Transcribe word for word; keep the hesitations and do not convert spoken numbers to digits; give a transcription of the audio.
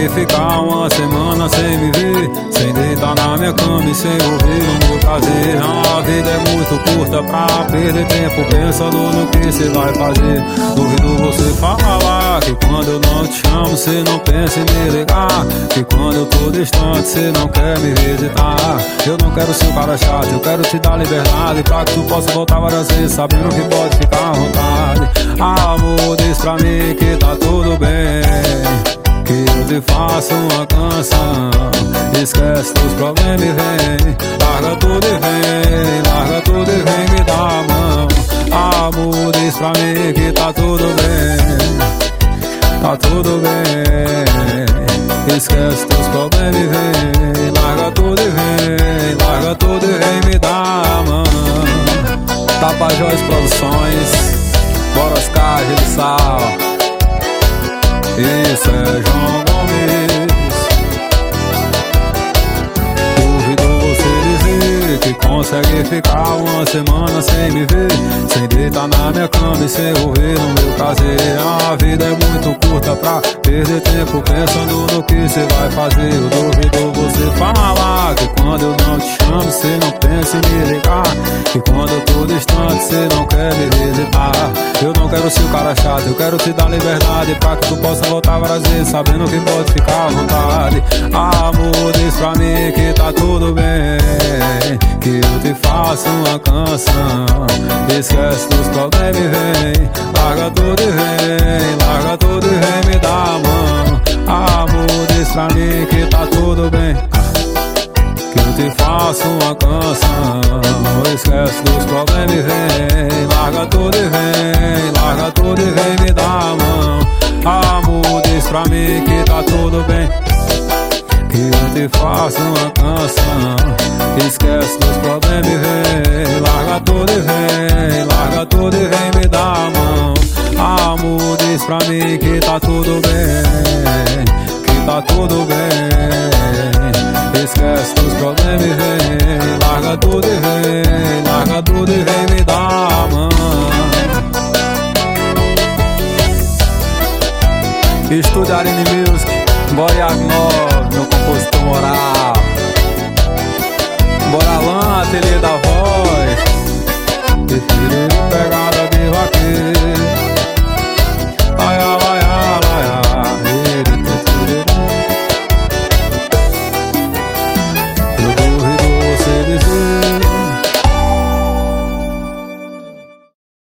consegue ficar uma semana sem me ver, sem deitar na minha cama e sem ouvir o meu prazer. A vida é muito curta pra perder tempo pensando no que cê vai fazer. Duvido você falar que quando eu não te chamo cê não pensa em me ligar, que quando eu tô distante cê não quer me visitar. Eu não quero ser um cara chato, eu quero te dar liberdade pra que tu possa voltar várias vezes sabendo que pode ficar à vontade. Amor, diz pra mim que tá tudo bem, que eu te faço uma canção. Esquece dos problemas e vem, larga tudo e vem, larga tudo e vem me dar a mão. Amor, diz pra mim que tá tudo bem, tá tudo bem. Esquece dos problemas e vem, larga tudo e vem, larga tudo e vem me dar a mão. Tapajós Produções, bora Oscar de Sal. Isso é João Gomes. Duvido você dizer que consegue ficar uma semana sem me ver, sem deitar na minha cama e sem ouvir o meu prazer. A vida é muito curta pra perder tempo pensando no que cê vai fazer. Eu duvido você falar que quando eu não te chamo cê não pensa em me ligar, que quando eu tô distante cê não quer me visitar. Eu não quero ser o cara chato, eu quero te dar liberdade pra que tu possa voltar várias vezes sabendo que pode ficar à vontade. Amor, diz pra mim que tá tudo bem, que eu te faço uma canção. Esquece dos problemas e vem, larga tudo e vem, larga tudo e vem me dar a mão. Amor, diz pra mim que tá tudo bem, que eu te faço uma canção. Esquece dos problemas e vem, larga tudo e vem, larga tudo e vem me dar a mão. Amor, diz pra mim que tá tudo bem, que eu te faço uma canção. Esquece dos problemas e vem, larga tudo e vem, larga tudo e vem me dar a mão. Amor, diz pra mim que tá tudo bem, que tá tudo bem. Esquece dos problemas e vem, larga tudo e vem, larga tudo e vem me dar a mão. Estúdio Arine Music, Bora Agnor, meu compositor moral. Bora lá, ateliê da voz. Prefiro pegar